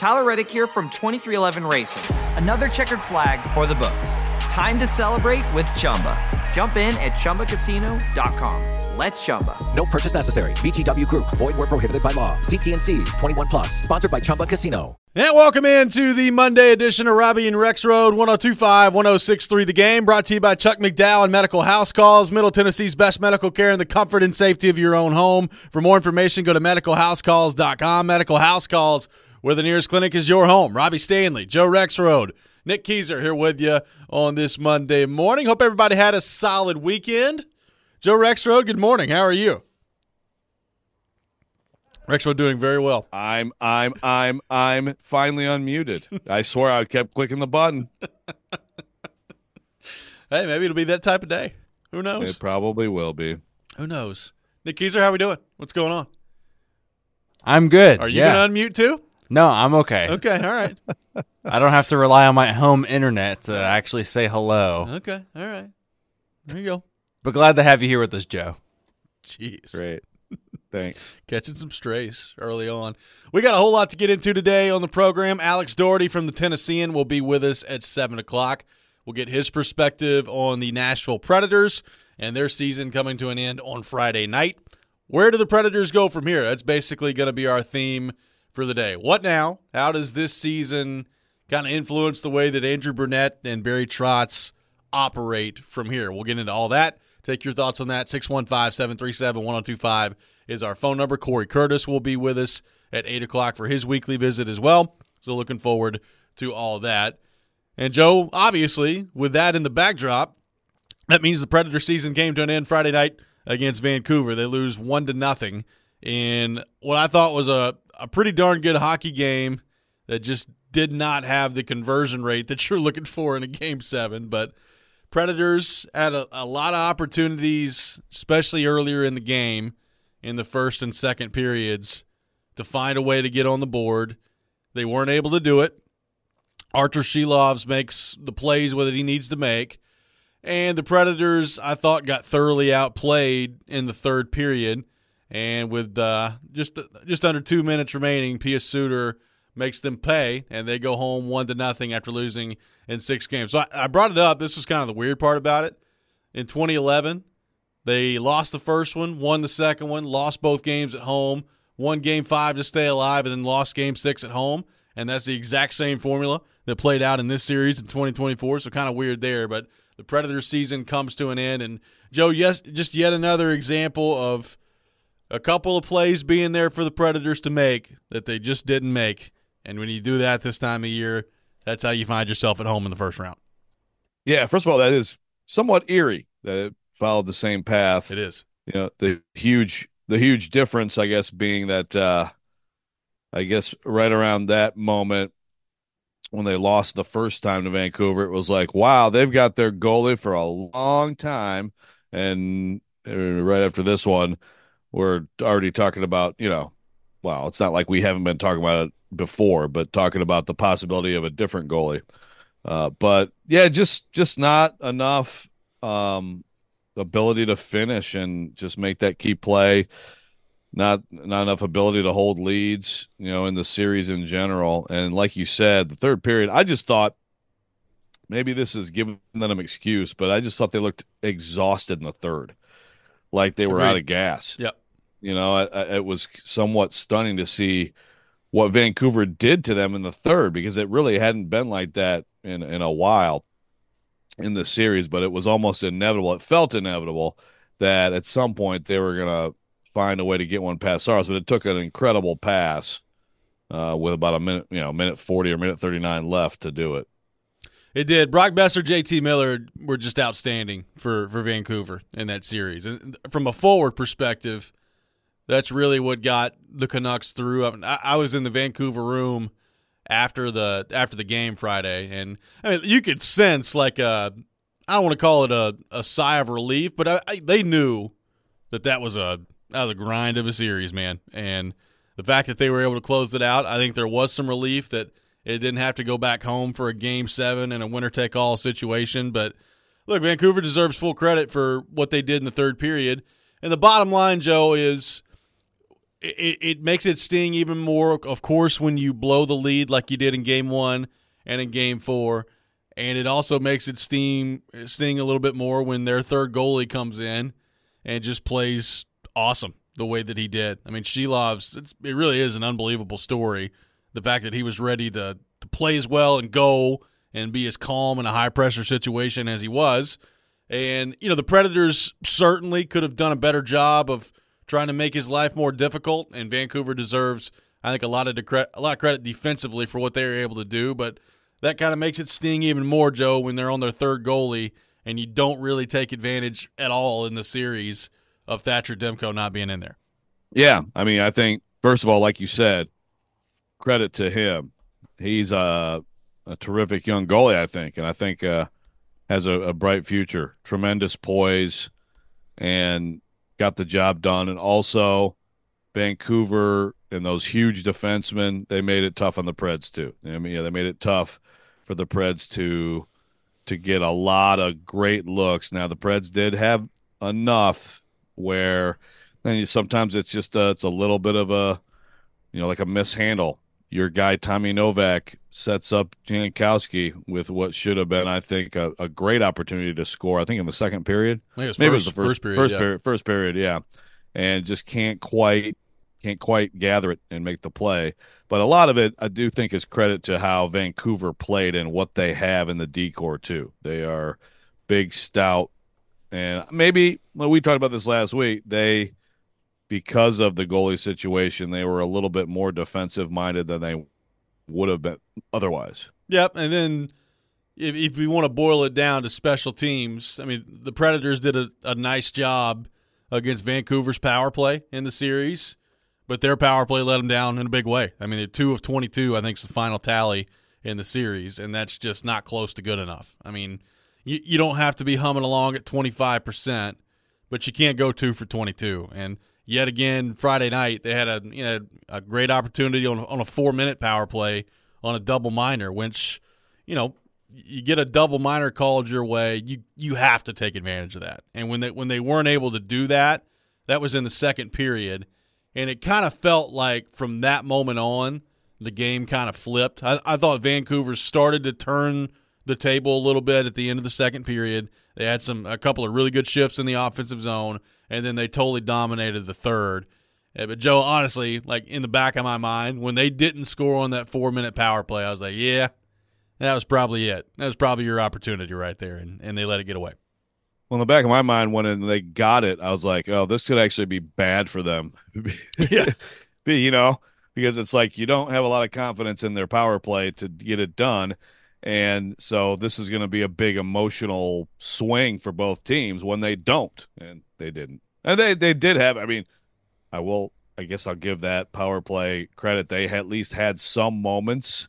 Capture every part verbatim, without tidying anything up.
Tyler Reddick here from twenty-three eleven Racing. Another checkered flag for the books. Time to celebrate with Chumba. Jump in at Chumba Casino dot com. Let's Chumba. No purchase necessary. V G W Group. Void where prohibited by law. See T N Cs. twenty-one plus. Sponsored by Chumba Casino. And welcome into the Monday edition of Robbie and Rex Road, one oh two point five, one oh six point three The Game, brought to you by Chuck McDowell and Medical House Calls, Middle Tennessee's best medical care in the comfort and safety of your own home. For more information, go to medical house calls dot com. Medical House Calls, where the nearest clinic is your home. Robbie Stanley, Joe Rexrode, Nick Keyser here with you on this Monday morning. Hope everybody had a solid weekend. Joe Rexrode, good morning. How are you? Rexrode doing very well. I'm I'm I'm I'm finally unmuted. I swear I kept clicking the button. Hey, maybe it'll be that type of day. Who knows? It probably will be. Who knows? Nick Keyser, how we doing? What's going on? I'm good. Are you yeah. going to unmute too? No, I'm okay. Okay, all right. I don't have to rely on my home internet to actually say hello. Okay, all right. There you go. But glad to have you here with us, Joe. Jeez. Great. Thanks. Catching some strays early on. We got a whole lot to get into today on the program. Alex Doherty from the Tennessean will be with us at seven o'clock. We'll get his perspective on the Nashville Predators and their season coming to an end on Friday night. Where do the Predators go from here? That's basically going to be our theme for the day. What now? How does this season kind of influence the way that Andrew Brunette and Barry Trotz operate from here? We'll get into all that. Take your thoughts on that. six one five, seven three seven, one oh two five is our phone number. Corey Curtis will be with us at eight o'clock for his weekly visit as well. So looking forward to all that. And, Joe, obviously, with that in the backdrop, that means the Predator season came to an end Friday night against Vancouver. They lose one to nothing in what I thought was a, a pretty darn good hockey game that just did not have the conversion rate that you're looking for in a game seven. But Predators had a, a lot of opportunities, especially earlier in the game, in the first and second periods, to find a way to get on the board. They weren't able to do it. Artur Shilovs makes the plays that he needs to make. And the Predators, I thought, got thoroughly outplayed in the third period. And with uh, just just under two minutes remaining, Pius Suter makes them pay, and they go home one to nothing after losing in six games. So I, I brought it up. This was kind of the weird part about it. In twenty eleven, they lost the first one, won the second one, lost both games at home, won game five to stay alive, and then lost game six at home. And that's the exact same formula that played out in this series in twenty twenty-four. So kind of weird there. But the Predators season comes to an end. And, Joe, yes, just yet another example of a couple of plays being there for the Predators to make that they just didn't make. And when you do that this time of year, that's how you find yourself at home in the first round. Yeah, first of all, that is somewhat eerie that it followed the same path. It is. You know, the huge the huge difference, I guess, being that uh, I guess right around that moment when they lost the first time to Vancouver, it was like, wow, they've got their goalie for a long time. And right after this one, we're already talking about, you know, wow, it's not like we haven't been talking about it before, but talking about the possibility of a different goalie. Uh, but yeah, just, just not enough um, ability to finish and just make that key play. Not, not enough ability to hold leads, you know, in the series in general. And like you said, the third period, I just thought maybe this is giving them an excuse, but I just thought they looked exhausted in the third, like they were Agreed. out of gas. Yep. You know, it, it was somewhat stunning to see what Vancouver did to them in the third, because it really hadn't been like that in, in a while in the series, but it was almost inevitable. It felt inevitable that at some point they were going to find a way to get one past Saros, but it took an incredible pass uh, with about a minute, you know, minute forty or minute thirty-nine left to do it. It did. Brock Besser, J T Miller were just outstanding for, for Vancouver in that series. And from a forward perspective, that's really what got the Canucks through. I, mean, I, I was in the Vancouver room after the after the game Friday, and I mean, you could sense like a, I don't want to call it a, a sigh of relief, but I, I, they knew that that was a out of the grind of a series, man. And the fact that they were able to close it out, I think there was some relief that it didn't have to go back home for a game seven and a winner-take-all situation. But, look, Vancouver deserves full credit for what they did in the third period. And the bottom line, Joe, is it, it makes it sting even more, of course, when you blow the lead like you did in game one and in game four. And it also makes it sting, sting a little bit more when their third goalie comes in and just plays awesome the way that he did. I mean, Shilov's, it's, it really is an unbelievable story. The fact that he was ready to, to play as well and go and be as calm in a high-pressure situation as he was. And, you know, the Predators certainly could have done a better job of trying to make his life more difficult, and Vancouver deserves, I think, a lot of decre- a lot of credit defensively for what they were able to do. But that kind of makes it sting even more, Joe, when they're on their third goalie and you don't really take advantage at all in the series of Thatcher Demko not being in there. Yeah, I mean, I think, first of all, like you said, credit to him. He's a, a terrific young goalie, I think, and I think uh, has a, a bright future, tremendous poise, and got the job done. And also, Vancouver and those huge defensemen, they made it tough on the Preds too. I mean, yeah, they made it tough for the Preds to to get a lot of great looks. Now, the Preds did have enough where then you, sometimes it's just a, it's a little bit of a, you know, like a mishandle. Your guy Tommy Novak sets up Jankowski with what should have been, I think, a, a great opportunity to score. I think in the second period, I think it was maybe first, it was the first, first period, first yeah. period, first period, yeah, and just can't quite can't quite gather it and make the play. But a lot of it, I do think, is credit to how Vancouver played and what they have in the D-core too. They are big, stout, and maybe well, we talked about this last week. They, because of the goalie situation, they were a little bit more defensive-minded than they would have been otherwise. Yep, and then if, if we want to boil it down to special teams, I mean, the Predators did a, a nice job against Vancouver's power play in the series, but their power play let them down in a big way. I mean, two of twenty-two, I think, is the final tally in the series, and that's just not close to good enough. I mean, you, you don't have to be humming along at twenty-five percent, but you can't go two for twenty-two. And yet again, Friday night, they had a you know a great opportunity on, on a four-minute power play on a double minor, which, you know, you get a double minor called your way, you you have to take advantage of that. And when they when they weren't able to do that, that was in the second period. And it kind of felt like from that moment on, the game kind of flipped. I, I thought Vancouver started to turn the table a little bit at the end of the second period. They had some a couple of really good shifts in the offensive zone, and then they totally dominated the third. Yeah, but, Joe, honestly, like in the back of my mind, when they didn't score on that four-minute power play, I was like, yeah, that was probably it. That was probably your opportunity right there, and, and they let it get away. Well, in the back of my mind, when they got it, I was like, oh, this could actually be bad for them. Yeah. You know, because it's like you don't have a lot of confidence in their power play to get it done. And so this is going to be a big emotional swing for both teams when they don't. And they didn't. And they, they did have, I mean, I will, I guess I'll give that power play credit. They at least had some moments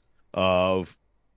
of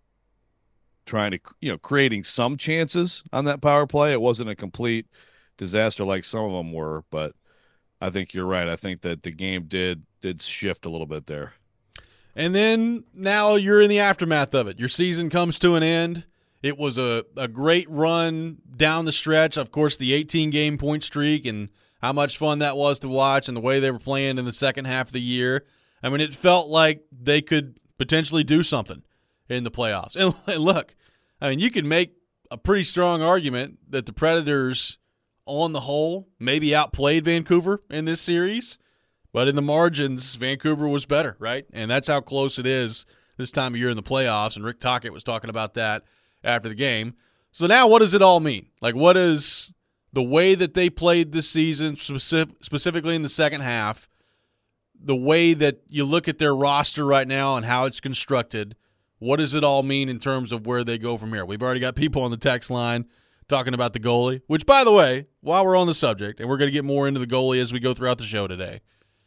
trying to, you know, creating some chances on that power play. It wasn't a complete disaster like some of them were, but I think you're right. I think that the game did did shift a little bit there. And then now you're in the aftermath of it. Your season comes to an end. It was a, a great run down the stretch. Of course, the eighteen-game point streak and how much fun that was to watch and the way they were playing in the second half of the year. I mean, it felt like they could potentially do something in the playoffs. And look, I mean, you can make a pretty strong argument that the Predators, on the whole, maybe outplayed Vancouver in this series, but in the margins, Vancouver was better, right? And that's how close it is this time of year in the playoffs, and Rick Tocchet was talking about that after the game. So now what does it all mean? Like, what is the way that they played this season, specific, specifically in the second half, the way that you look at their roster right now and how it's constructed, what does it all mean in terms of where they go from here? We've already got people on the text line talking about the goalie, which, by the way, while we're on the subject, and we're going to get more into the goalie as we go throughout the show today,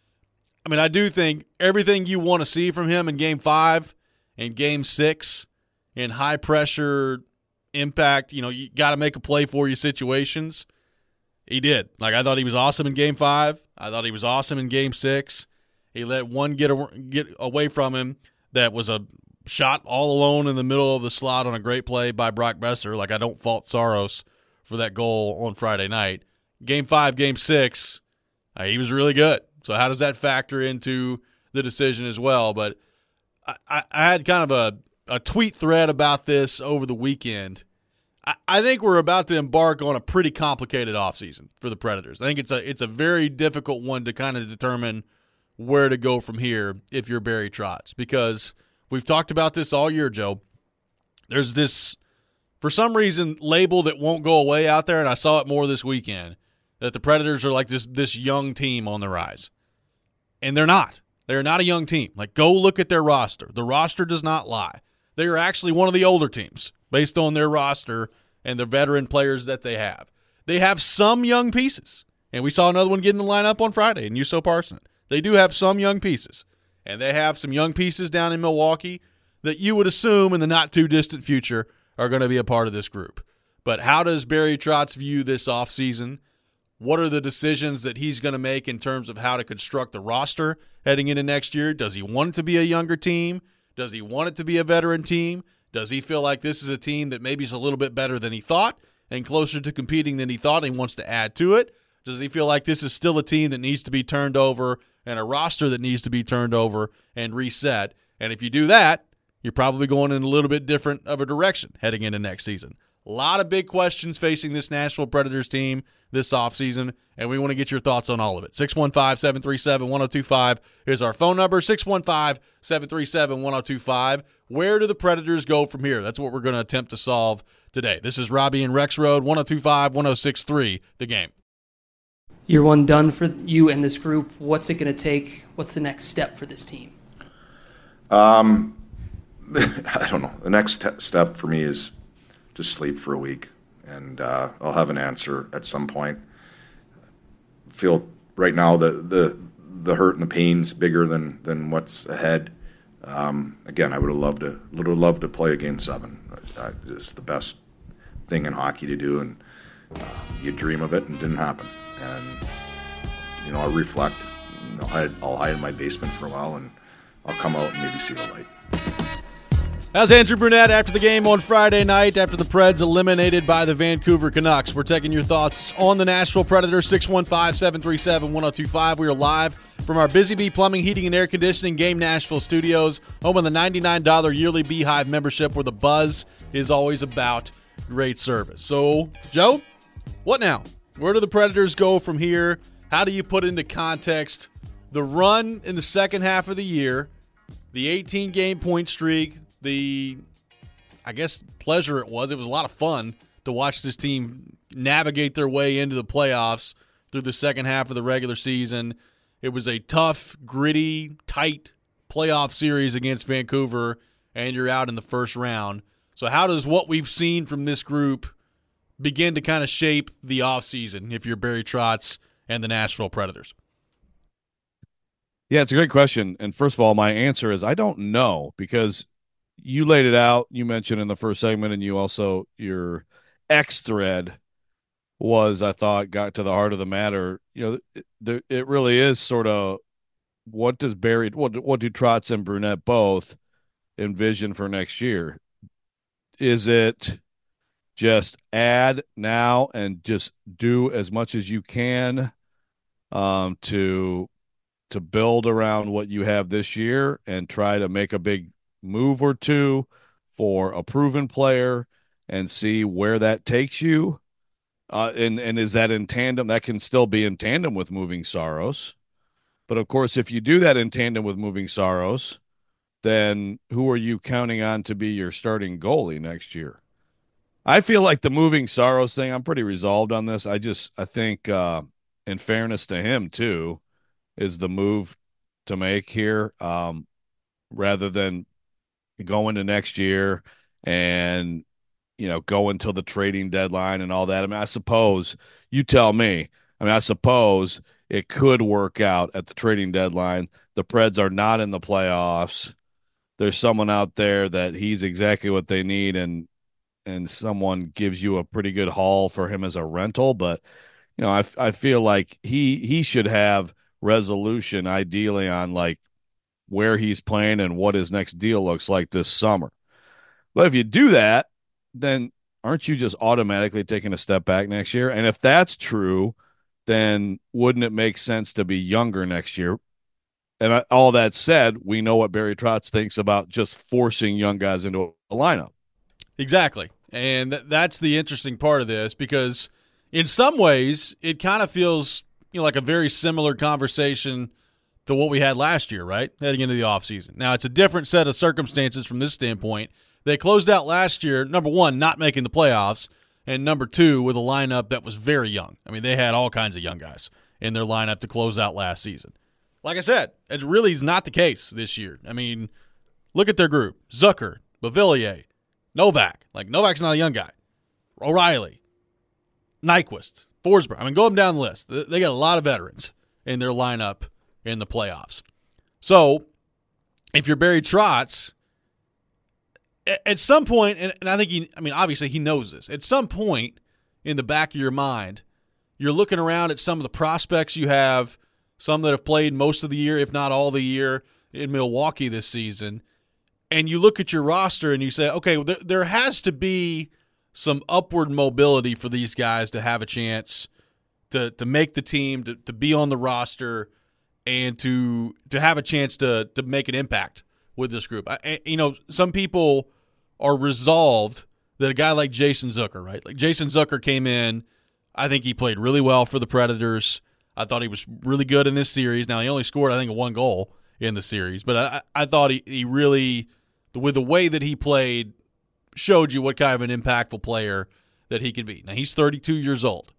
I mean, I do think everything you want to see from him in Game five and Game six in high-pressure impact, you know, you got to make a play for you situations, he did. Like, I thought he was awesome in Game five. I thought he was awesome in Game six. He let one get, a, get away from him that was a shot all alone in the middle of the slot on a great play by Brock Boeser. Like, I don't fault Saros for that goal on Friday night. Game five, Game six, uh, he was really good. So how does that factor into the decision as well? But I, I, I had kind of a, a tweet thread about this over the weekend. I, I think we're about to embark on a pretty complicated offseason for the Predators. I think it's a it's a very difficult one to kind of determine where to go from here if you're Barry Trotz, because we've talked about this all year, Joe. There's this, for some reason, label that won't go away out there, and I saw it more this weekend, that the Predators are like this this young team on the rise. And they're not. They're not a young team. Like, go look at their roster. The roster does not lie. They are actually one of the older teams based on their roster and the veteran players that they have. They have some young pieces. And we saw another one get in the lineup on Friday in Juuso Parssinen. They do have some young pieces. And they have some young pieces down in Milwaukee that you would assume in the not-too-distant future are going to be a part of this group. But how does Barry Trotz view this offseason? What are the decisions that he's going to make in terms of how to construct the roster heading into next year? Does he want it to be a younger team? Does he want it to be a veteran team? Does he feel like this is a team that maybe is a little bit better than he thought and closer to competing than he thought and he wants to add to it? Does he feel like this is still a team that needs to be turned over and a roster that needs to be turned over and reset? And if you do that, you're probably going in a little bit different of a direction heading into next season. A lot of big questions facing this Nashville Predators team this offseason, and we want to get your thoughts on all of it. six one five, seven three seven, one oh two five is our phone number, six one five, seven three seven, one oh two five. Where do the Predators go from here? That's what we're going to attempt to solve today. This is Robbie and Rex Road, one oh two five, one oh six three, The Game. Year one done for you and this group. What's it going to take? What's the next step for this team? Um, I don't know. The next te- step for me is just sleep for a week, and uh, I'll have an answer at some point. Feel right now the the the hurt and the pain's bigger than than what's ahead. Um, again, I would have loved to would have loved to play a game seven. Uh, it's the best thing in hockey to do, and uh, you dream of it, and it didn't happen. And you know, I reflect. You know, I'll, I'll hide in my basement for a while, and I'll come out and maybe see the light. How's Andrew Brunette after the game on Friday night after the Preds eliminated by the Vancouver Canucks? We're taking your thoughts on the Nashville Predators, six one five, seven three seven, one oh two five. We are live from our Busy Bee Plumbing, Heating, and Air Conditioning Game Nashville studios, home of the ninety-nine dollars yearly Beehive membership where the buzz is always about great service. So, Joe, what now? Where do the Predators go from here? How do you put into context the run in the second half of the year, the eighteen-game point streak, the, I guess, pleasure it was. It was a lot of fun to watch this team navigate their way into the playoffs through the second half of the regular season. It was a tough, gritty, tight playoff series against Vancouver, and you're out in the first round. So how does what we've seen from this group begin to kind of shape the offseason if you're Barry Trotz and the Nashville Predators? Yeah, it's a great question. And first of all, my answer is I don't know, because you laid it out. You mentioned in the first segment, and you also, your X thread was, I thought, got to the heart of the matter. You know, it, it really is sort of, what does Barry, what, what do Trotz and Brunette both envision for next year? Is it just add now and just do as much as you can um, to to build around what you have this year and try to make a big move or two for a proven player and see where that takes you? Uh, and, and is that in tandem? That can still be in tandem with moving Saros. But, of course, if you do that in tandem with moving Saros, then who are you counting on to be your starting goalie next year? I feel like the moving Saros thing, I'm pretty resolved on this. I just, I think, uh, in fairness to him, too, is the move to make here, um, rather than go into next year and, you know, go until the trading deadline and all that. I mean, I suppose, you tell me, I mean, I suppose it could work out at the trading deadline. The Preds are not in the playoffs. There's someone out there that he's exactly what they need, and and someone gives you a pretty good haul for him as a rental. But, you know, I, I feel like he he should have resolution ideally on, like, where he's playing and what his next deal looks like this summer. But if you do that, then aren't you just automatically taking a step back next year? And if that's true, then wouldn't it make sense to be younger next year? And I, all that said, we know what Barry Trotz thinks about just forcing young guys into a lineup. Exactly. And th- that's the interesting part of this, because in some ways it kind of feels, you know, like a very similar conversation to what we had last year, right? Heading into the offseason. Now, it's a different set of circumstances from this standpoint. They closed out last year, number one, not making the playoffs, and number two, with a lineup that was very young. I mean, they had all kinds of young guys in their lineup to close out last season. Like I said, it really is not the case this year. I mean, look at their group. Zucker, Beauvillier, Novak. Like, Novak's not a young guy. O'Reilly, Nyquist, Forsberg. I mean, go them down the list. They got a lot of veterans in their lineup in the playoffs. So, if you're Barry Trotz, at some point, and I think he, I mean, obviously he knows this, at some point in the back of your mind, you're looking around at some of the prospects you have, some that have played most of the year, if not all the year, in Milwaukee this season, and you look at your roster and you say, okay, there, there has to be some upward mobility for these guys to have a chance to to make the team, to, to be on the roster, and to to have a chance to to make an impact with this group. I, you know, some people are resolved that a guy like Jason Zucker, right? Like Jason Zucker came in, I think he played really well for the Predators. I thought he was really good in this series. Now, he only scored, I think, one goal in the series, but I, I thought he, he really, with the way that he played, showed you what kind of an impactful player that he can be. Now, he's thirty-two years old.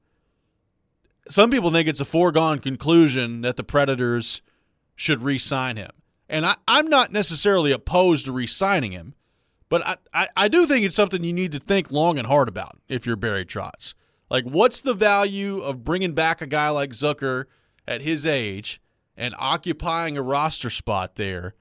Some people think it's a foregone conclusion that the Predators should re-sign him. And I, I'm not necessarily opposed to re-signing him, but I, I, I do think it's something you need to think long and hard about if you're Barry Trotz. Like, what's the value of bringing back a guy like Zucker at his age and occupying a roster spot there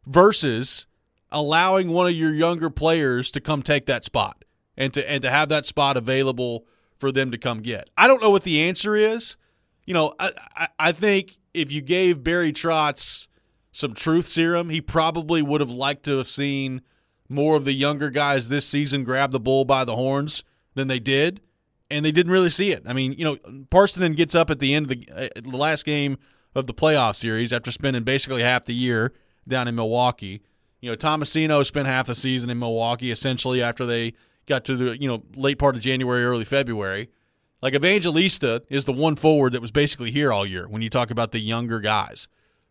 versus allowing one of your younger players to come take that spot and to and to have that spot available for them to come get? I don't know what the answer is. You know, I, I, I think if you gave Barry Trotz some truth serum, he probably would have liked to have seen more of the younger guys this season grab the bull by the horns than they did. And they didn't really see it. I mean, you know, Parssinen gets up at the end of the, uh, the last game of the playoff series after spending basically half the year down in Milwaukee. You know, Tomasino spent half the season in Milwaukee essentially after they got to the, you know, late part of January, early February. Like, Evangelista is the one forward that was basically here all year when you talk about the younger guys.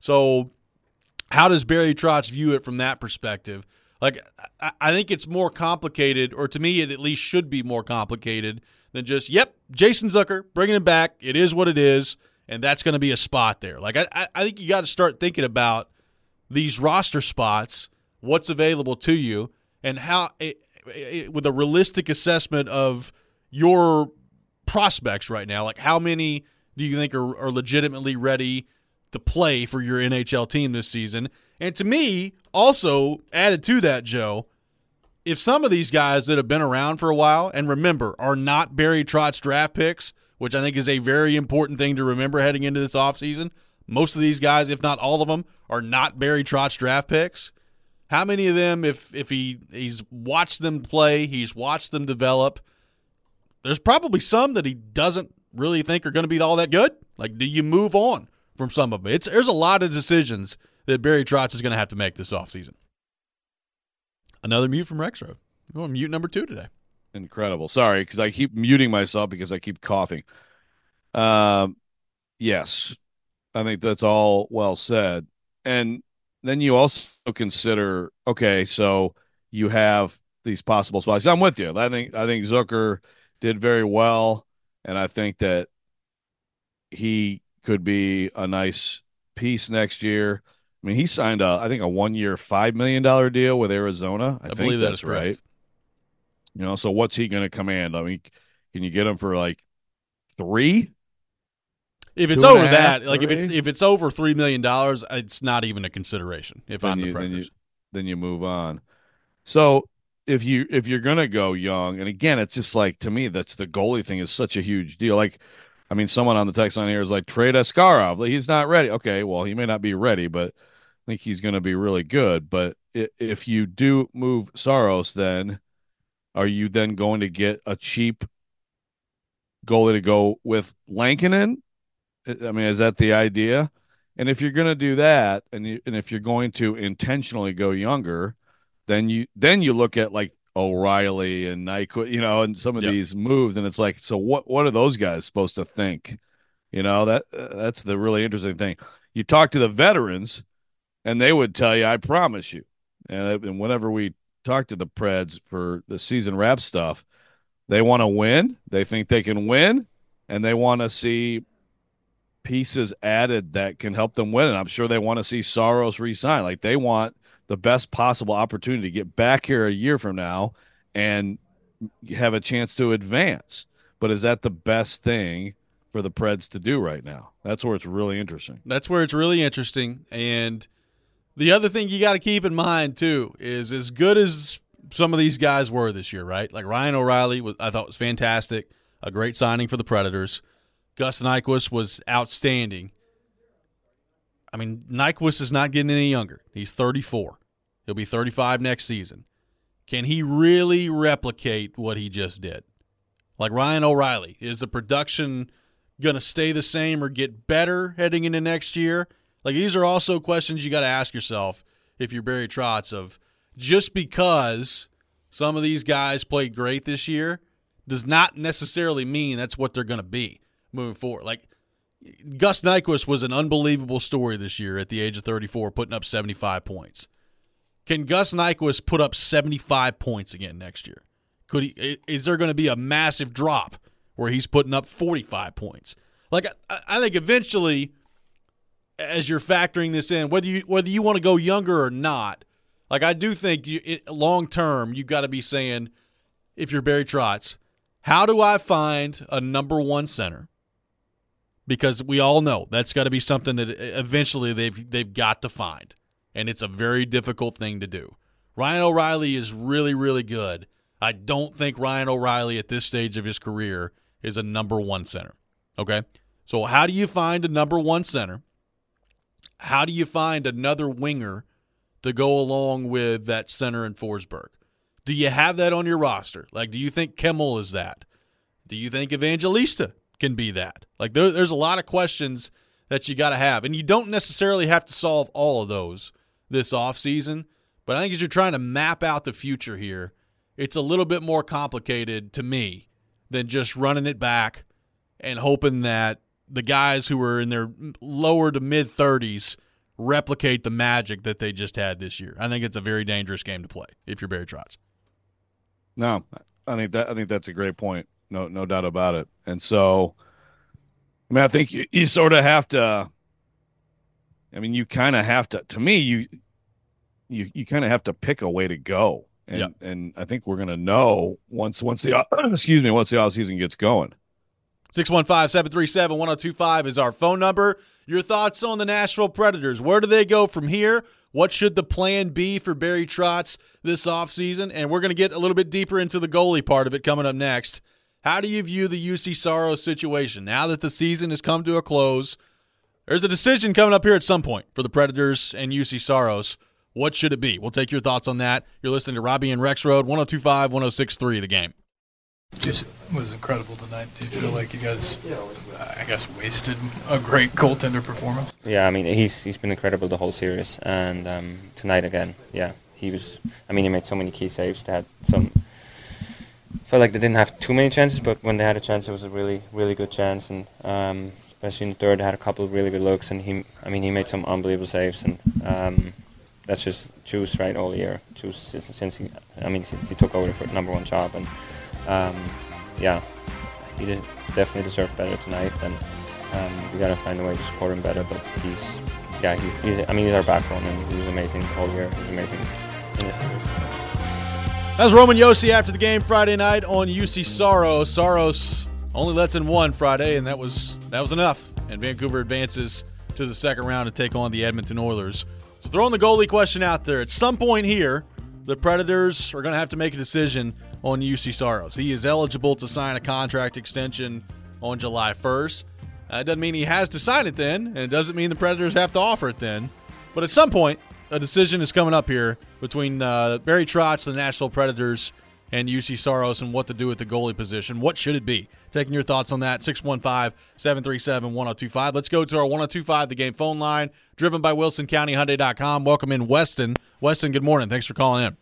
So how does Barry Trotz view it from that perspective? Like, I, I think it's more complicated, or to me it at least should be more complicated than just, yep, Jason Zucker, bringing him back. It is what it is, and that's going to be a spot there. Like, I, I think you got to start thinking about these roster spots, what's available to you, and how, it, it, with a realistic assessment of your prospects right now. Like, how many do you think are, are legitimately ready to play for your N H L team this season? And to me, also added to that, Joe, if some of these guys that have been around for a while, and remember, are not Barry Trotz draft picks, which I think is a very important thing to remember heading into this offseason, most of these guys, if not all of them, are not Barry Trotz draft picks. How many of them, if if he he's watched them play, he's watched them develop, there's probably some that he doesn't really think are going to be all that good? Like, do you move on from some of them? It's, there's a lot of decisions that Barry Trotz is going to have to make this offseason. Another mute from Rexroad. We're on mute number two today. Incredible. Sorry, because I keep muting myself because I keep coughing. Um, yes, I think that's all well said. And then you also consider, okay, so you have these possible spots. I'm with you. I think I think Zucker did very well, and I think that he could be a nice piece next year. I mean, he signed a, I think, a one-year, five million dollars deal with Arizona. I, I think believe that's that is right. You know, so what's he going to command? I mean, can you get him for like three? If it's Two and over a that, half, like if it's three? if it's over three million dollars, it's not even a consideration. If Then I'm the you, then you Predators, then you move on. So if you if you're gonna go young, and again, it's just like, to me, that's the goalie thing is such a huge deal. Like, I mean, someone on the text line here is like, trade Askarov. Like, he's not ready. Okay, well, he may not be ready, but I think he's going to be really good. But if you do move Saros, then are you then going to get a cheap goalie to go with Lankinen? I mean, is that the idea? And if you're going to do that, and you, and if you're going to intentionally go younger, then you then you look at like O'Reilly and Nyquist, you know, and some of yep. these moves, and it's like, so what? What are those guys supposed to think? You know, that uh, that's the really interesting thing. You talk to the veterans, and they would tell you, "I promise you." And, and whenever we talk to the Preds for the season wrap stuff, they want to win. They think they can win, and they want to see pieces added that can help them win. And I'm sure they want to see Saros re-sign. Like, they want the best possible opportunity to get back here a year from now and have a chance to advance. But is that the best thing for the Preds to do right now? That's where it's really interesting. That's where it's really interesting. And the other thing you got to keep in mind, too, is as good as some of these guys were this year, right? Like Ryan O'Reilly, was, I thought was fantastic, a great signing for the Predators. Gus Nyquist was outstanding. I mean, Nyquist is not getting any younger. He's thirty-four. He'll be thirty-five next season. Can he really replicate what he just did? Like Ryan O'Reilly, is the production going to stay the same or get better heading into next year? Like, these are also questions you got to ask yourself if you're Barry Trotz, of just because some of these guys played great this year does not necessarily mean that's what they're going to be moving forward. Like, Gus Nyquist was an unbelievable story this year at the age of thirty-four, putting up seventy-five points. Can Gus Nyquist put up seventy-five points again next year? Could he? Is there going to be a massive drop where he's putting up forty-five points? Like, I, I think eventually, as you're factoring this in, whether you whether you want to go younger or not, like, I do think you, it, long term, you've got to be saying, if you're Barry Trotz, how do I find a number one center? Because we all know that's got to be something that eventually they've they've got to find, and it's a very difficult thing to do. Ryan O'Reilly is really, really good. I don't think Ryan O'Reilly at this stage of his career is a number one center. Okay? So how do you find a number one center? How do you find another winger to go along with that center in Forsberg? Do you have that on your roster? Like, do you think Kimmel is that? Do you think Evangelista can be that? Like, there, there's a lot of questions that you got to have, and you don't necessarily have to solve all of those this offseason, but I think as you're trying to map out the future here, it's a little bit more complicated to me than just running it back and hoping that the guys who are in their lower to mid-thirties replicate the magic that they just had this year. I think it's a very dangerous game to play if you're Barry Trotz. No, I think that I think that's a great point. No, no doubt about it. And so, I mean, I think you, you sort of have to. I mean, you kind of have to. To me, you you you kind of have to pick a way to go, and yep. and I think we're gonna know once once the excuse me once the off season gets going. six one five, seven three seven, one oh two five is our phone number. Your thoughts on the Nashville Predators. Where do they go from here? What should the plan be for Barry Trotz this offseason? And we're going to get a little bit deeper into the goalie part of it coming up next. How do you view the U C Saros situation? Now that the season has come to a close, there's a decision coming up here at some point for the Predators and U C Saros. What should it be? We'll take your thoughts on that. You're listening to Robbie and Rex Road, one oh two five, one oh six three, The Game. Just was incredible tonight. Do you feel like you guys, uh, I guess, wasted a great goaltender performance? Yeah, I mean, he's he's been incredible the whole series, and um, tonight again, yeah, he was. I mean, he made so many key saves. They had some. Felt like they didn't have too many chances, but when they had a chance, it was a really, really good chance, and um, especially in the third, they had a couple of really good looks, and he, I mean, he made some unbelievable saves, and um, that's just Juice, right, all year. Juice since, since he, I mean, since he took over the number one job, and. Um, yeah, he did definitely deserved better tonight, and um, we gotta find a way to support him better. But he's, yeah, he's, he's I mean, he's our backbone, and he was amazing all year. He was amazing in this series. That was Roman Josi after the game Friday night on U C Saros. Saros only lets in one Friday, and that was that was enough. And Vancouver advances to the second round to take on the Edmonton Oilers. So throwing the goalie question out there, at some point here, the Predators are going to have to make a decision on U C Saros. He is eligible to sign a contract extension on July first. That doesn't mean he has to sign it then, and it doesn't mean the Predators have to offer it then. But at some point, a decision is coming up here between uh, Barry Trotz, the Nashville Predators, and U C Saros and what to do at the goalie position. What should it be? Taking your thoughts on that, six one five, seven three seven, one oh two five. Let's go to our one oh two five The Game phone line, driven by Wilson County Hyundai dot com. Welcome in Weston. Weston, good morning. Thanks for calling in.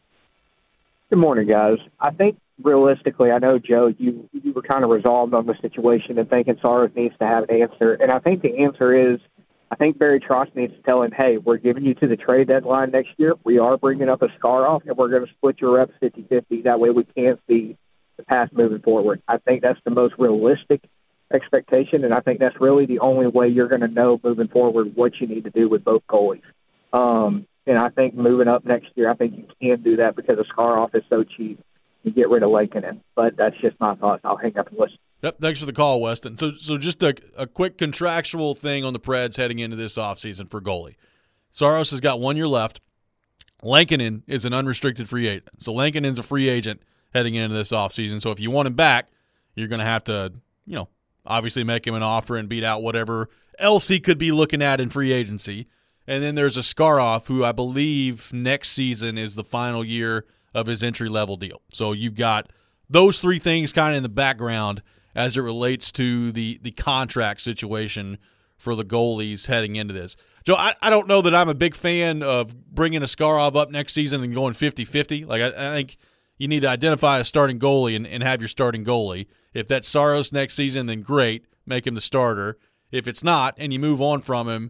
Good morning, guys. I think realistically, I know, Joe, you, you were kind of resolved on the situation and thinking Saros needs to have an answer. And I think the answer is, I think Barry Trotz needs to tell him, hey, we're giving you to the trade deadline next year. We are bringing up a Scaroff, and we're going to split your reps fifty-fifty. That way we can see the path moving forward. I think that's the most realistic expectation, and I think that's really the only way you're going to know moving forward what you need to do with both goalies. Um, and I think moving up next year, I think you can do that because a Scaroff is so cheap. You get rid of Lankinen. But that's just my thoughts. I'll hang up and listen. Yep, thanks for the call, Weston. So so just a, a quick contractual thing on the Preds heading into this offseason for goalie. Saros has got one year left. Lankinen is an unrestricted free agent. So Lankinen's a free agent heading into this offseason. So if you want him back, you're going to have to, you know, obviously make him an offer and beat out whatever else he could be looking at in free agency. And then there's a Scaroff, who I believe next season is the final year of his entry-level deal. So you've got those three things kind of in the background as it relates to the the contract situation for the goalies heading into this. Joe, I, I don't know that I'm a big fan of bringing a Scaroff up next season and going fifty-fifty. Like, I, I think you need to identify a starting goalie and, and have your starting goalie. If that's Saros next season, then great, make him the starter. If it's not and you move on from him,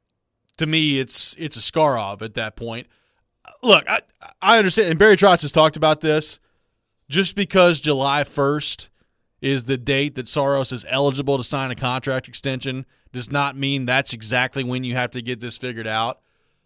to me, it's it's a Scaroff at that point. Look, I, I understand, and Barry Trotz has talked about this. Just because July first is the date that Saros is eligible to sign a contract extension does not mean that's exactly when you have to get this figured out.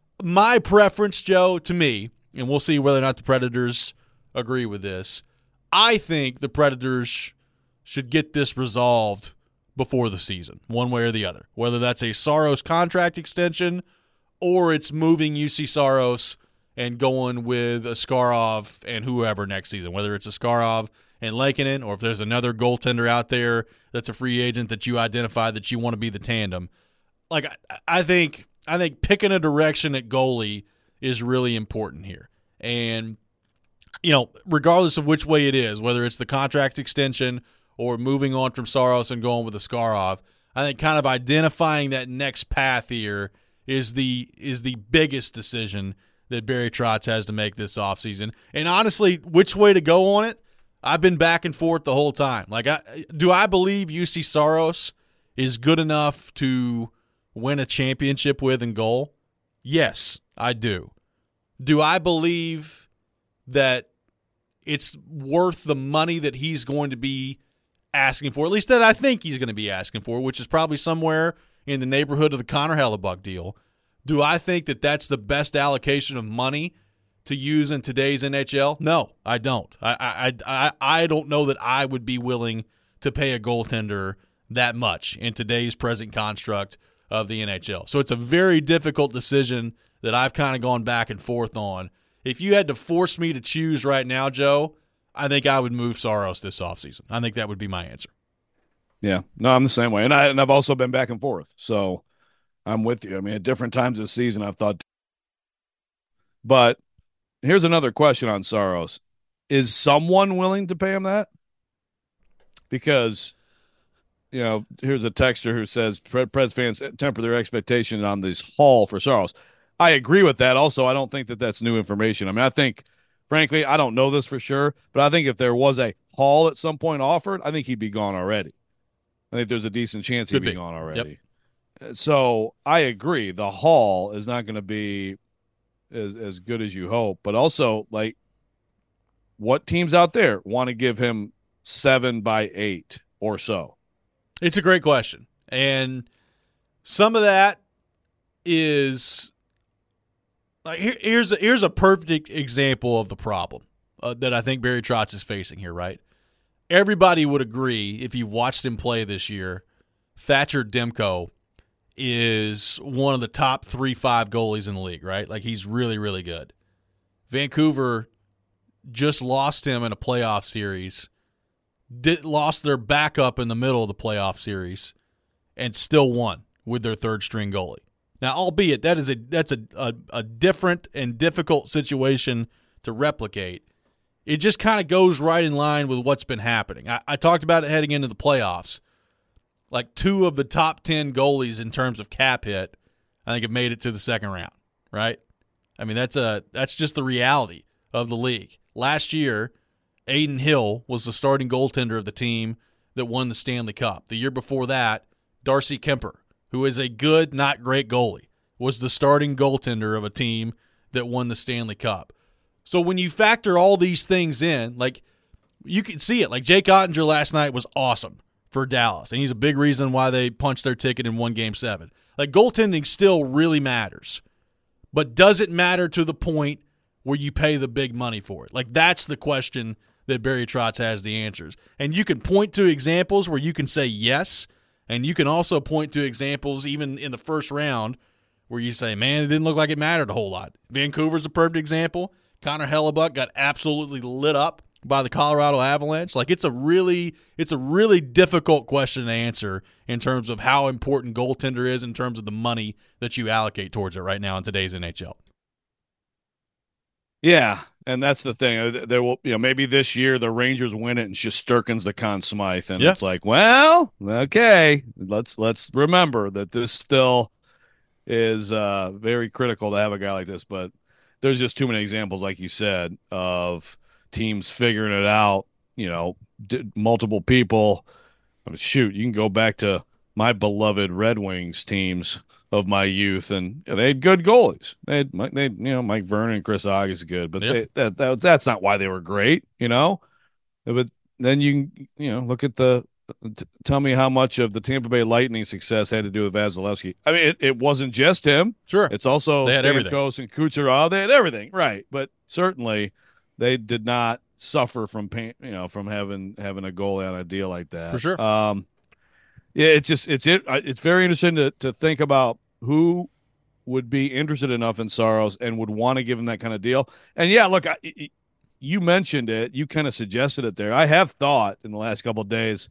My preference, Joe, to me, and we'll see whether or not the Predators agree with this, I think the Predators should get this resolved before the season, one way or the other, whether that's a Saros contract extension or it's moving U C Saros and going with a Scaroff and whoever next season, whether it's a Scaroff and Lankinen, or if there's another goaltender out there that's a free agent that you identify that you want to be the tandem. Like, I, I think I think picking a direction at goalie is really important here. And, you know, regardless of which way it is, whether it's the contract extension or moving on from Saros and going with a Scaroff, I think kind of identifying that next path here is the is the biggest decision that Barry Trotz has to make this offseason. And honestly, which way to go on it, I've been back and forth the whole time. Like, I, do I believe U C Saros is good enough to win a championship with in goal? Yes, I do. Do I believe that it's worth the money that he's going to be asking for, at least that I think he's going to be asking for, which is probably somewhere in the neighborhood of the Connor Hellebuck deal? Do I think that that's the best allocation of money to use in today's N H L? No, I don't. I I I, I don't know that I would be willing to pay a goaltender that much in today's present construct of the N H L. So it's a very difficult decision that I've kind of gone back and forth on. If you had to force me to choose right now, Joe, I think I would move Saros this offseason. I think that would be my answer. Yeah, no, I'm the same way. And, I, and I've also been back and forth. So I'm with you. I mean, at different times this season, I've thought. But here's another question on Saros. Is someone willing to pay him that? Because, you know, here's a texter who says Preds fans temper their expectations on this haul for Saros. I agree with that. Also, I don't think that that's new information. I mean, I think, frankly, I don't know this for sure, but I think if there was a haul at some point offered, I think he'd be gone already. I think there's a decent chance he'd be, be gone already. Yep. So I agree. The haul is not going to be as, as good as you hope, but also, like, what teams out there want to give him seven by eight or so? It's a great question. And some of that is like, here, here's a, here's a perfect example of the problem uh, that I think Barry Trotz is facing here, right? Everybody would agree, if you've watched him play this year, Thatcher Demko is one of the top three, five goalies in the league, right? Like, he's really, really good. Vancouver just lost him in a playoff series, did, lost their backup in the middle of the playoff series, and still won with their third-string goalie. Now, albeit that is a that's a, a, a different and difficult situation to replicate. it just kind of goes right in line with what's been happening. I, I talked about it heading into the playoffs. Like two of the top ten goalies in terms of cap hit, I think have made it to the second round, right? I mean, that's a that's just the reality of the league. Last year, Aiden Hill was the starting goaltender of the team that won the Stanley Cup. The year before that, Darcy Kemper, who is a good, not great goalie, was the starting goaltender of a team that won the Stanley Cup. So when you factor all these things in, like you can see it. Like Jake Ottinger last night was awesome for Dallas, and he's a big reason why they punched their ticket and won Game seven. Like goaltending still really matters, but does it matter to the point where you pay the big money for it? Like that's the question that Barry Trotz has the answers. And you can point to examples where you can say yes, and you can also point to examples even in the first round where you say, man, it didn't look like it mattered a whole lot. Vancouver's a perfect example. Connor Hellebuck got absolutely lit up by the Colorado Avalanche. Like it's a really it's a really difficult question to answer in terms of how important goaltender is in terms of the money that you allocate towards it right now in today's N H L. Yeah, and that's the thing. There will, you know, maybe this year the Rangers win it and Shesterkin's the Conn Smythe, and yeah. It's like, well, okay, let's let's remember that this still is uh, very critical to have a guy like this. But there's just too many examples, like you said, of teams figuring it out. You know, d- multiple people. I mean, shoot, you can go back to my beloved Red Wings teams of my youth, and they had good goalies. They had, they had, you know, Mike Vernon and Chris Ogg is good, but yep. they, that, that that's not why they were great, you know. But then you you know look at the t- tell me how much of the Tampa Bay Lightning success had to do with Vasilevsky. I mean, it, it wasn't just him. Sure, it's also they had Stamkos and Kucherov. They had everything, right? But certainly they did not suffer from pain, you know, from having having a goalie on a deal like that. For sure. Um, Yeah, it's just it's it. It's very interesting to to think about who would be interested enough in Saros and would want to give him that kind of deal. And yeah, look, I, you mentioned it. You kind of suggested it there. I have thought in the last couple of days,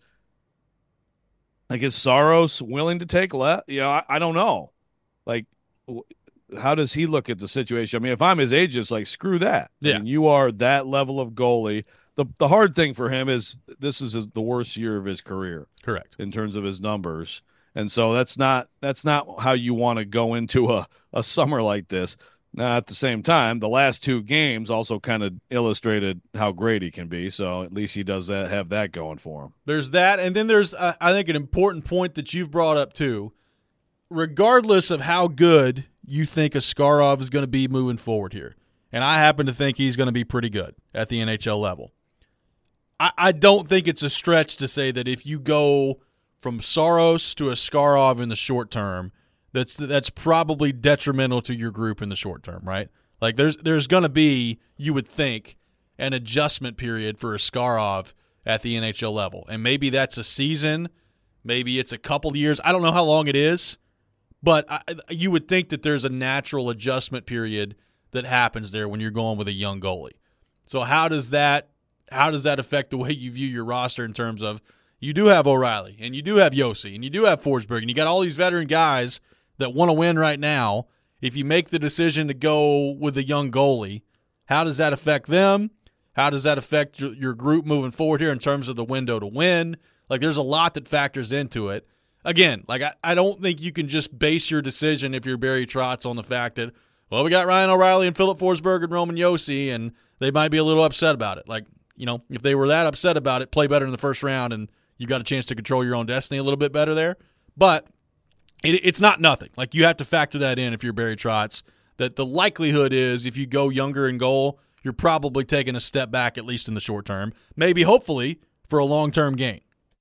like, is Saros willing to take less? You know, I, I don't know. Like, how does he look at the situation? I mean, if I'm his agent, it's like, screw that. Yeah. I mean, you are that level of goalie. The the hard thing for him is this is his, the worst year of his career. Correct. In terms of his numbers. And so that's not that's not how you want to go into a, a summer like this. Now, at the same time, the last two games also kind of illustrated how great he can be. So at least he does that have that going for him. There's that. And then there's, uh, I think, an important point that you've brought up too. Regardless of how good you think Askarov is going to be moving forward here, and I happen to think he's going to be pretty good at the N H L level, I, I don't think it's a stretch to say that if you go from Saros to Askarov in the short term, that's that's probably detrimental to your group in the short term, right? Like there's there's going to be, you would think, an adjustment period for Askarov at the N H L level, and maybe that's a season, maybe it's a couple years. I don't know how long it is, but I, you would think that there's a natural adjustment period that happens there when you're going with a young goalie. So how does that how does that affect the way you view your roster in terms of you do have O'Reilly and you do have Yossi and you do have Forsberg and you got all these veteran guys that want to win right now. If you make the decision to go with a young goalie, how does that affect them? How does that affect your, your group moving forward here in terms of the window to win? Like there's a lot that factors into it. Again, like I, I don't think you can just base your decision if you're Barry Trotz on the fact that, well, we got Ryan O'Reilly and Philip Forsberg and Roman Yossi, and they might be a little upset about it. Like, you know, if they were that upset about it, play better in the first round, and you got a chance to control your own destiny a little bit better there. But it, it's not nothing. Like, you have to factor that in if you're Barry Trotz, that the likelihood is if you go younger in goal, you're probably taking a step back, at least in the short term, maybe hopefully for a long-term gain.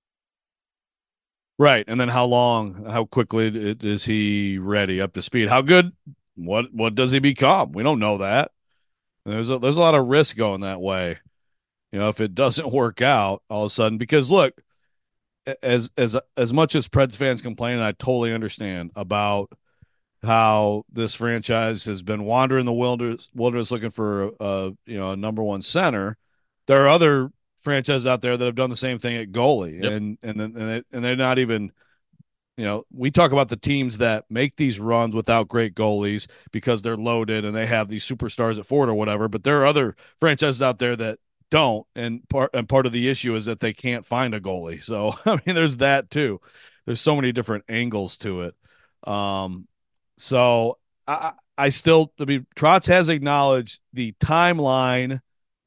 Right, and then how long, how quickly is he ready, up to speed? How good, what what does he become? We don't know that. There's a, there's a lot of risk going that way. You know, if it doesn't work out all of a sudden, because look, as as as much as Preds fans complain, and I totally understand about how this franchise has been wandering the wilderness, wilderness looking for a, a you know a number one center. There are other franchises out there that have done the same thing at goalie, yep. and and and, they, and they're not even. You know, we talk about the teams that make these runs without great goalies because they're loaded and they have these superstars at forward or whatever. But there are other franchises out there that don't, and part and part of the issue is that they can't find a goalie. So I mean, there's that too. There's so many different angles to it. Um, so I, I still, I mean, Trotz has acknowledged the timeline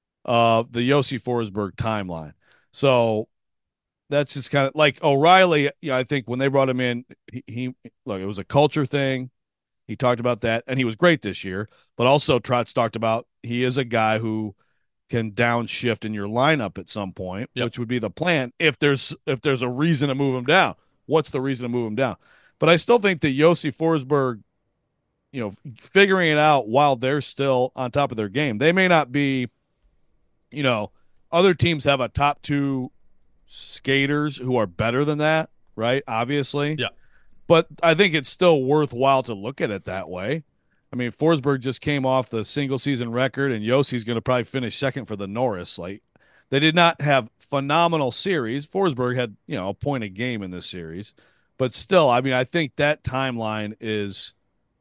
of the Yossi Forsberg timeline. So that's just kind of like O'Reilly. You know, I think when they brought him in, he, he look, it was a culture thing. He talked about that, and he was great this year. But also, Trotz talked about he is a guy who can downshift in your lineup at some point, yep. which would be the plan if there's if there's a reason to move him down. What's the reason to move him down? But I still think that Yossi Forsberg, you know, figuring it out while they're still on top of their game. They may not be, you know, other teams have a top two skaters who are better than that, right? Obviously. Yeah. But I think it's still worthwhile to look at it that way. I mean, Forsberg just came off the single season record, and Yossi's going to probably finish second for the Norris. Like, they did not have phenomenal series. Forsberg had, you know, a point a game in this series. But still, I mean, I think that timeline is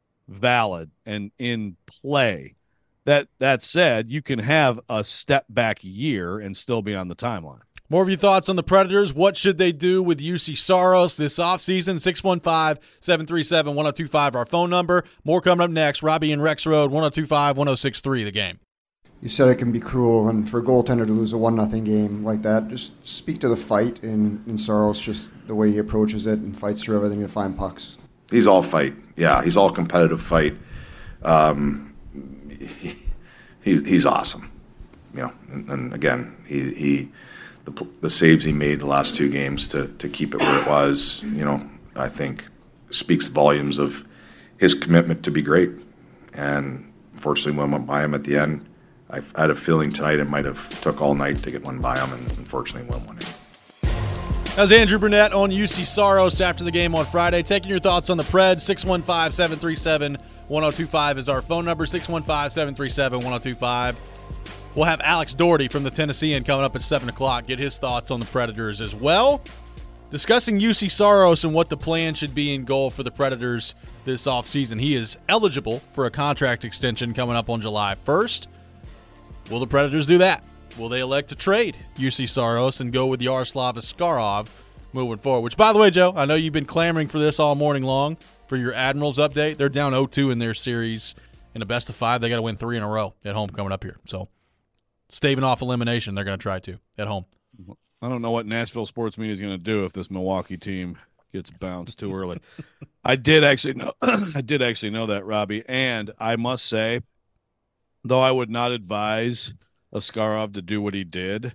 valid and in play. That that said, you can have a step back year and still be on the timeline. More of your thoughts on the Predators. What should they do with U C Saros this offseason? six one five, seven three seven, one oh two five, our phone number. More coming up next. Robbie and Rex Road, one oh two five, one oh six three, the game. You said it can be cruel, and for a goaltender to lose a one nothing game like that, just speak to the fight in, in Saros, just the way he approaches it and fights through everything to find pucks. He's all fight. Yeah, he's all competitive fight. Um, he, he, he's awesome. You know, and, and again, he, he the, the saves he made the last two games to, to keep it where it was, you know, I think speaks volumes of his commitment to be great. And unfortunately, when I went by him at the end, I had a feeling tonight it might have took all night to get one by him, and unfortunately went one in. That was Andrew Burnett on U C Saros after the game on Friday. Taking your thoughts on the Preds. six one five, seven three seven, one oh two five is our phone number. six one five, seven three seven, one oh two five. We'll have Alex Doherty from the Tennessean coming up at seven o'clock. Get his thoughts on the Predators as well. Discussing U C Saros and what the plan should be in goal for the Predators this offseason. He is eligible for a contract extension coming up on July first. Will the Predators do that? Will they elect to trade U C Saros and go with Yaroslav Askarov moving forward? Which, by the way, Joe, I know you've been clamoring for this all morning long for your Admirals update. They're down oh two in their series in a best of five. They got to win three in a row at home coming up here. So, staving off elimination, they're going to try to at home. I don't know what Nashville sports media is going to do if this Milwaukee team gets bounced too early. I did actually know. I did actually know that, Robbie, and I must say, though I would not advise Askarov to do what he did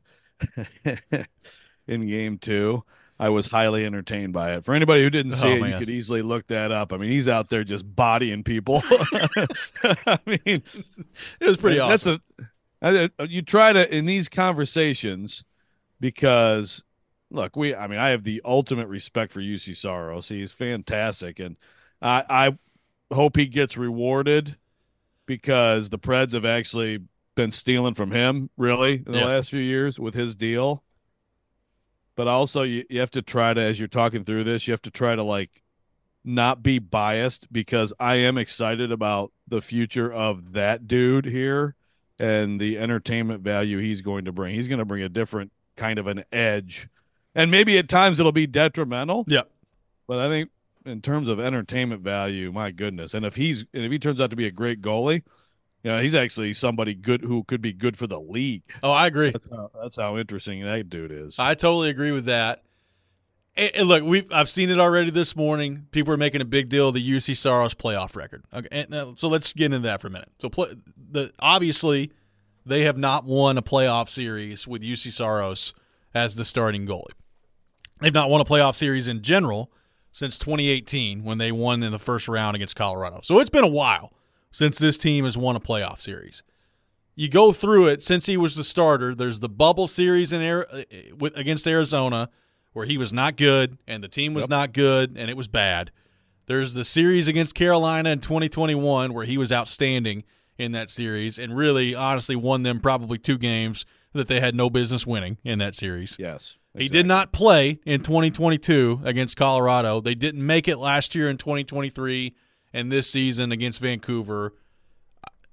in game two, I was highly entertained by it. For anybody who didn't see oh, it, man. You could easily look that up. I mean, he's out there just bodying people. I mean, it was pretty awesome. That's a, you try to, in these conversations, because, look, we, I mean, I have the ultimate respect for U C Saros. He's fantastic, and I, I hope he gets rewarded, because the Preds have actually been stealing from him, really, in the yeah. last few years with his deal. But also, you, you have to try to, as you're talking through this, you have to try to, like, not be biased, because I am excited about the future of that dude here and the entertainment value he's going to bring. He's going to bring a different kind of an edge. And maybe at times it'll be detrimental. Yeah. But I think in terms of entertainment value, my goodness. And if he's and if he turns out to be a great goalie, you know, he's actually somebody good who could be good for the league. Oh, I agree. That's how, that's how interesting that dude is. I totally agree with that. And, and look, we've I've seen it already this morning. People are making a big deal of the U C Saros playoff record. Okay, and now, so let's get into that for a minute. So, play, the obviously they have not won a playoff series with U C Saros as the starting goalie. They've not won a playoff series in general since twenty eighteen, when they won in the first round against Colorado. So it's been a while since this team has won a playoff series. You go through it, since he was the starter, there's the bubble series in Air, against Arizona, where he was not good and the team was yep. not good and it was bad. There's the series against Carolina in twenty twenty-one, where he was outstanding in that series and really, honestly, won them probably two games that they had no business winning in that series. Yes. Exactly. He did not play in twenty twenty-two against Colorado. They didn't make it last year in twenty twenty-three, and this season against Vancouver.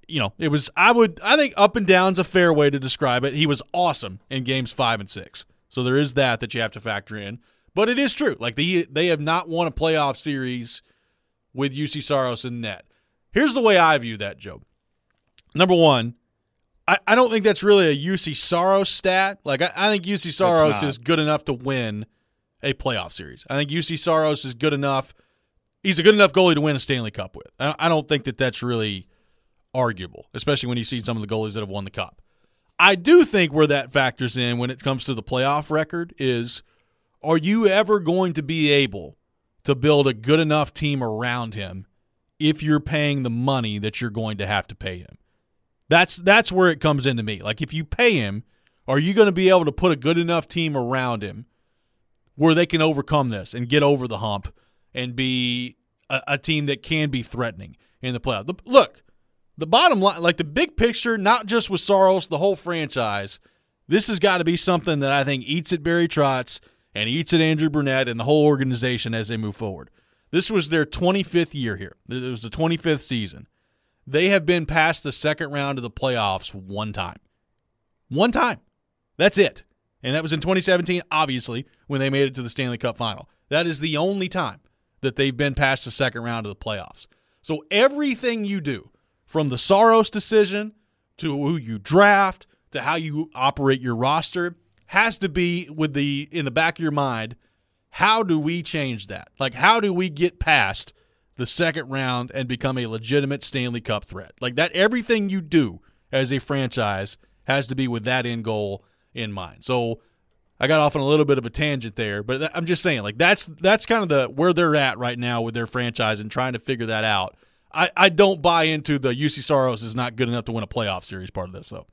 you know, it was, I would, I think up and down's a fair way to describe it. He was awesome in games five and six. So there is that that you have to factor in. But it is true. Like, they, they have not won a playoff series with U C Saros in net. Here's the way I view that, Joe. Number one, I, I don't think that's really a U C Saros stat. Like, I, I think U C Saros is good enough to win a playoff series. I think U C Saros is good enough. He's a good enough goalie to win a Stanley Cup with. I, I don't think that that's really arguable, especially when you see some of the goalies that have won the Cup. I do think where that factors in when it comes to the playoff record is, are you ever going to be able to build a good enough team around him if you're paying the money that you're going to have to pay him? That's that's where it comes into me. Like, if you pay him, are you going to be able to put a good enough team around him where they can overcome this and get over the hump and be a, a team that can be threatening in the playoffs? The, look, the bottom line, like the big picture, not just with Saros, the whole franchise, this has got to be something that I think eats at Barry Trotz and eats at Andrew Brunette and the whole organization as they move forward. This was their twenty-fifth year here. It was the twenty-fifth season. They have been past the second round of the playoffs one time. One time. That's it. And that was in twenty seventeen, obviously, when they made it to the Stanley Cup final. That is the only time that they've been past the second round of the playoffs. So everything you do, from the Saros decision to who you draft to how you operate your roster, has to be with the in the back of your mind, how do we change that? Like, how do we get past the second round and become a legitimate Stanley Cup threat? Like that, everything you do as a franchise has to be with that end goal in mind. So I got off on a little bit of a tangent there, but I'm just saying, like, that's that's kind of the where they're at right now with their franchise and trying to figure that out. I, I don't buy into the U C Saros is not good enough to win a playoff series part of this, though.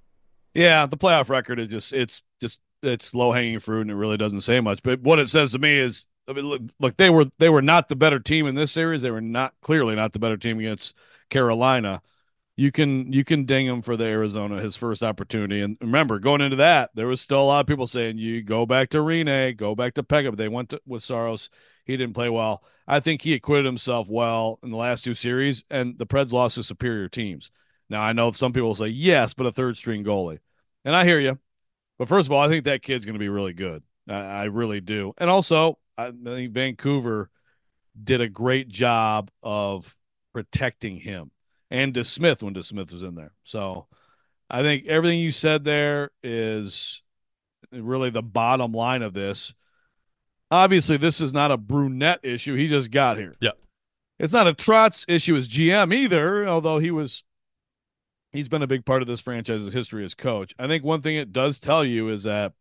Yeah, the playoff record is just it's just it's low hanging fruit, and it really doesn't say much. But what it says to me is, I mean, look, look, they were they were not the better team in this series. They were not clearly not the better team against Carolina. You can you can ding him for the Arizona, his first opportunity. And remember, going into that, there was still a lot of people saying, you go back to Rene, go back to Pekka. But they went to, with Saros. He didn't play well. I think he acquitted himself well in the last two series, and the Preds lost to superior teams. Now, I know some people say, yes, but a third-string goalie. And I hear you. But first of all, I think that kid's going to be really good. I, I really do. And also, I think Vancouver did a great job of protecting him. And DeSmith when DeSmith was in there. So I think everything you said there is really the bottom line of this. Obviously, this is not a Brunette issue. He just got here. Yeah. It's not a Trotz issue as G M either, although he was he's been a big part of this franchise's history as coach. I think one thing it does tell you is that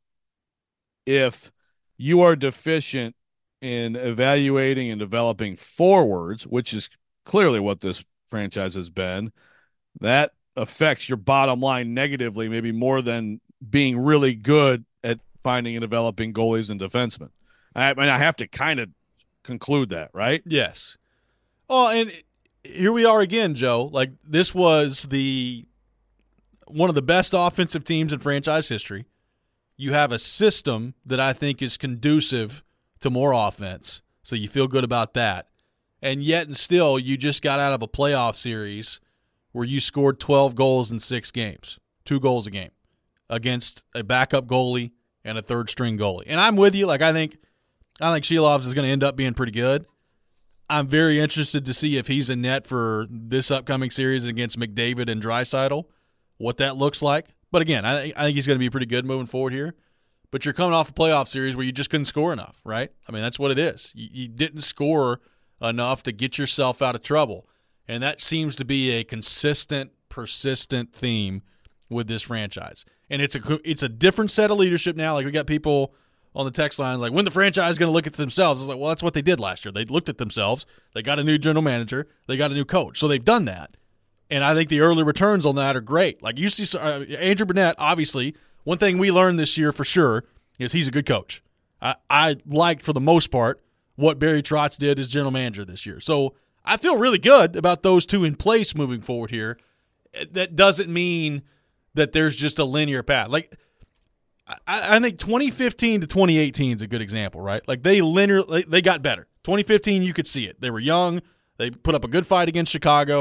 if you are deficient in evaluating and developing forwards, which is clearly what this franchise has been, that affects your bottom line negatively, maybe more than being really good at finding and developing goalies and defensemen. I mean, I have to kind of conclude that, right? Yes. Oh, and here we are again, Joe. Like, this was the one of the best offensive teams in franchise history. You have a system that I think is conducive to more offense, so you feel good about that. And yet and still, you just got out of a playoff series where you scored twelve goals in six games, two goals a game, against a backup goalie and a third-string goalie. And I'm with you. Like, I think I think Shelovs is going to end up being pretty good. I'm very interested to see if he's in net for this upcoming series against McDavid and Draisaitl, what that looks like. But again, I, th- I think he's going to be pretty good moving forward here. But you're coming off a playoff series where you just couldn't score enough, right? I mean, that's what it is. You, you didn't score enough to get yourself out of trouble. And that seems to be a consistent, persistent theme with this franchise. And it's a it's a different set of leadership now. Like, we got people on the text line like, when the franchise is going to look at themselves? It's like, well, that's what they did last year. They looked at themselves. They got a new general manager. They got a new coach. So they've done that. And I think the early returns on that are great. Like, you see, uh, Andrew Brunette, obviously, one thing we learned this year for sure is he's a good coach. I, I liked, for the most part, what Barry Trotz did as general manager this year. So I feel really good about those two in place moving forward here. That doesn't mean that there's just a linear path. Like, I, I think twenty fifteen to twenty eighteen is a good example, right? Like, they linear, they got better. twenty fifteen, you could see it. They were young. They put up a good fight against Chicago.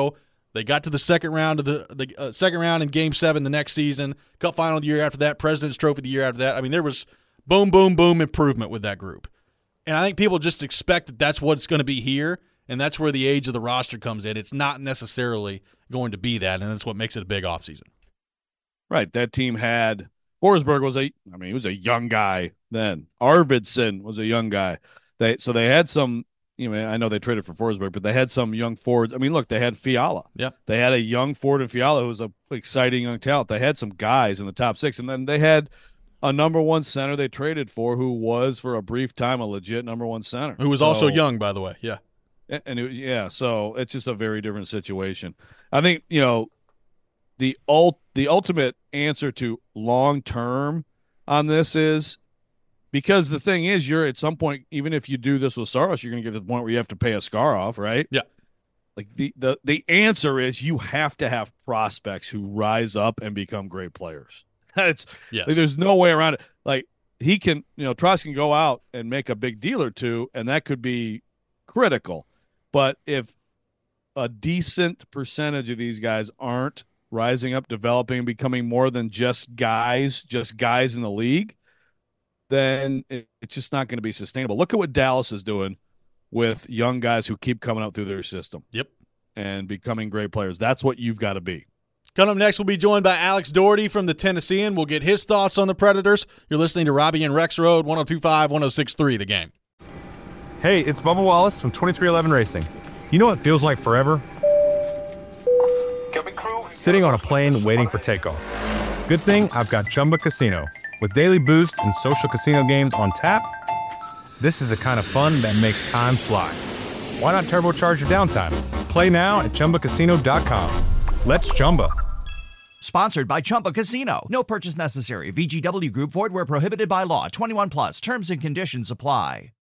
They got to the second round of the the uh, second round in Game Seven the next season. Cup final the year after that. President's Trophy the year after that. I mean, there was boom, boom, boom improvement with that group. And I think people just expect that that's what it's going to be here, and that's where the age of the roster comes in. It's not necessarily going to be that, and that's what makes it a big offseason. Right. That team had Forsberg was a I mean, he was a young guy then. Arvidsson was a young guy. They so they had some, you know, I know they traded for Forsberg, but they had some young forwards. I mean, look, they had Fiala. Yeah. They had a young forward in Fiala who was an exciting young talent. They had some guys in the top six, and then they had a number one center they traded for who was, for a brief time, a legit number one center. Who was so, also young, by the way. Yeah. And it, yeah, so it's just a very different situation. I think, you know, the ult, the ultimate answer to long-term on this is, because the thing is, you're at some point, even if you do this with Saros, you're going to get to the point where you have to pay a scar off, right? Yeah. Like the, the, the answer is you have to have prospects who rise up and become great players. It's yes. Like, there's no way around it. Like he can, you know, Trost can go out and make a big deal or two, and that could be critical. But if a decent percentage of these guys aren't rising up, developing, and becoming more than just guys, just guys in the league, then it, it's just not going to be sustainable. Look at what Dallas is doing with young guys who keep coming up through their system. Yep. And becoming great players. That's what you've got to be. Coming up next, we'll be joined by Alex Doherty from the Tennessean. We'll get his thoughts on the Predators. You're listening to Robbie and Rex Road, one oh two point five, one oh six point three, The Game. Hey, it's Bubba Wallace from twenty-three eleven Racing. You know what feels like forever? Sitting on a plane waiting for takeoff. Good thing I've got Chumba Casino. With daily boost and social casino games on tap, this is the kind of fun that makes time fly. Why not turbocharge your downtime? Play now at Chumba Casino dot com. Let's Chumba. Sponsored by Chumba Casino. No purchase necessary. V G W Group. Void where prohibited by law. twenty-one plus. Terms and conditions apply.